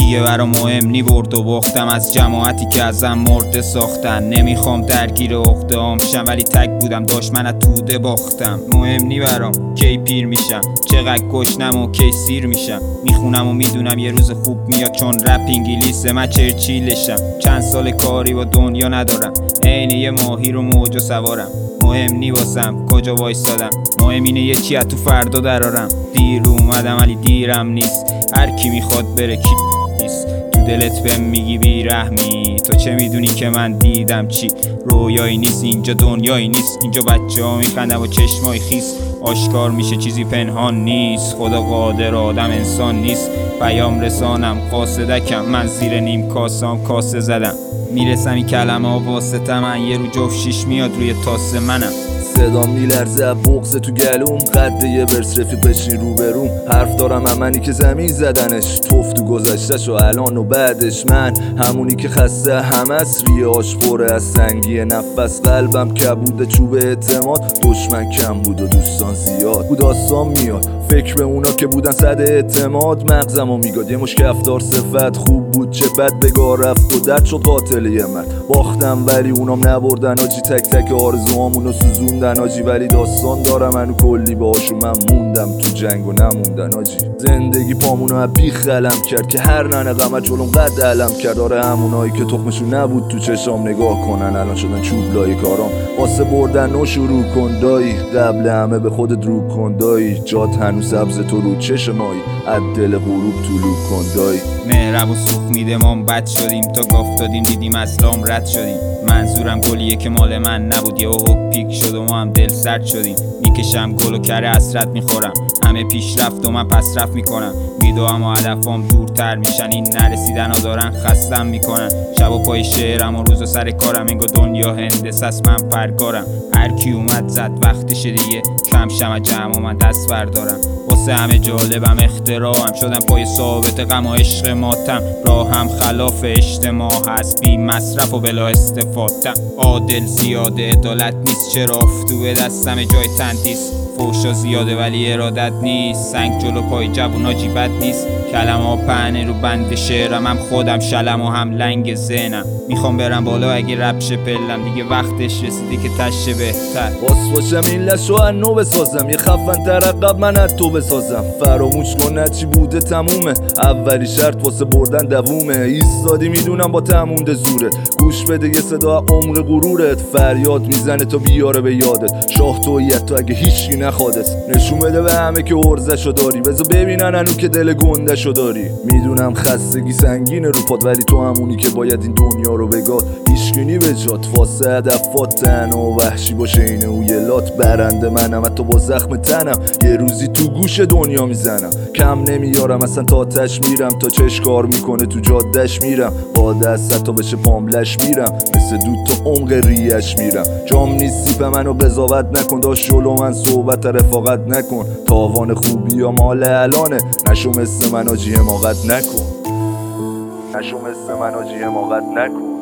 دیگه برا مهم نی برد و باختم از جماعتی که ازم مرده ساختن. نمیخوام درگیر عقده هام شم ولی تک بودم داشت من از توده باختم. مهم نی برام کی پیر میشم، چقدر گشنم و کی سیر میشم. میخونم و میدونم یه روز خوب میاد چون رپ انگلیسه من چرچیلشم. چند سال کاری با دنیا ندارم، عین یه ماهی رو موج و سوارم. مهم نی واسم کجا وایستادم، مهم اینه یه چی از تو فردا درارم. دیر اومدم ولی دیرم نیست، هر کی میخواد بره کی نیست. تو دلت بهم میگی بیرحمی، تو چه میدونی که من دیدم چی. رویایی نیست اینجا، دنیایی نیست اینجا، بچه ها میخندن با چشمای خیس. آشکار میشه چیزی پنهان نیست، خدا قادر آدم انسان نیست. پیام رسانم قاصدکم، من زیر نیم کاسام کاسه زدم. میرسم این کلمه ها واسه من، یه رو جفت شیش میاد روی تاسه منم. صدام میلرزه از بغض تو گلوم، قد یه ورس رفیق بشین روبروم. حرف دارم همونی که زمین زدنش، توف تو گذشتش و الان و بعدش. من همونی که خسته همس، ریاش پره از سنگی نفس. قلبم کبوده چوب اعتماد، دشمن کم بود و دوستان زیاد بود. داستان میاد فکر به اونا که بودن صد اعتماد. مغزمو میگاد یه مشک افطار صفت، خوب بود چه بد بگاه رفت و درد شد قاتل یه من. باختم ولی اونام نبردن آجی، تک تک آرزوامونو سوزوندن آجی. ولی داستان دارم منو کلی باهاشون، من موندم تو جنگ و نموندن آجی. زندگی پامونو از بیخ قلم کرد که هر ننه غمت جلوم قد علم کرد. آره همونایی که تخمشون نبود تو چشام نگاه کنن، الان شدن چوب لای کارام. واسه بردن و شروع کن دایی، قبل همه به خودت رو کن دایی. جات هنوز سبز تو رو چشمایی، از دل غروب طلوع کن دایی. مهرب و سوخ میده ما بد شدیم، تا گاف دادیم دیدیم اسلام رد شدیم. منظورم گلیه که مال من نبود، یه اوه پیک شد و ما هم دل سرد شدیم. میکشم گل و کره حسرت میخورم، همه پیشرفت و من پسرفت میکنم. میدوام و هدفام دورتر میشن، این نرسیدن ها دارن خستم میکنن. شب و پای شعرم و روز و سر کارم، انگار دنیا هندسه است من پرگارم. هر کی اومد زد وقتشه دیگه، کم شم از جمع و من دست بردارم. واسه همه جالبم اختراعم، شدم پای ثابت غم و عشق ماتم. راهم خلاف اجتماع هست، بی مصرف و بلا استفاده. عادل زیاده عدالت نیست، چرا افتوه دستم جای تندیس. فوشا زیاده ولی ارادت نیست، سنگ جلو پای جوونا جیبت نیست. کلمه ها پهنه رو بند شعرم، هم خودم شلم و هم لنگ ذهنم. میخوام برم بالا اگه رپ شه پلم، دیگه وقتش رسیده که تشه بهتر. باز باشم این لشو از نو بسازم، یه خفن تر عقب من از تو بسازم. فراموش کن نه چی بوده تمومه، اولی شرط واسه بردن دوومه. ایستادی میدونم با تمونده زوره، گوش بده یه صدا عمق غرورت. فریاد میزنه تا بیاره به یادت، شاه تویت تو اگه هیچکی نخوادت. نشون بده به همه که عرضشو داری، بذار ببینن هنو که دل گندشو داری. میدونم خستگی سنگینه رو پات، ولی تو همونی که باید این دنیا رو بگاد. هیچکی به جات واسه هدفات، تنها و وحشی باشه اینه او یه لات. برنده منم حتی با زخم تنم، یه روزی تو گوش دنیا میزنم. کم نمیارم اصلا تا تش میرم، تا چش کار میکنه تو جادش میرم. با دست تا بشه پاملش میرم، مثل دود تا عمق ریش میرم. جام نیستی به منو قضاوت نکن، داشت جلو من صحبت رفاقت نکن. تاوان خوبی یا مال الانه، نشو مثل من آجی حماقت نکن. نشو مثل من آجی حماقت نکن.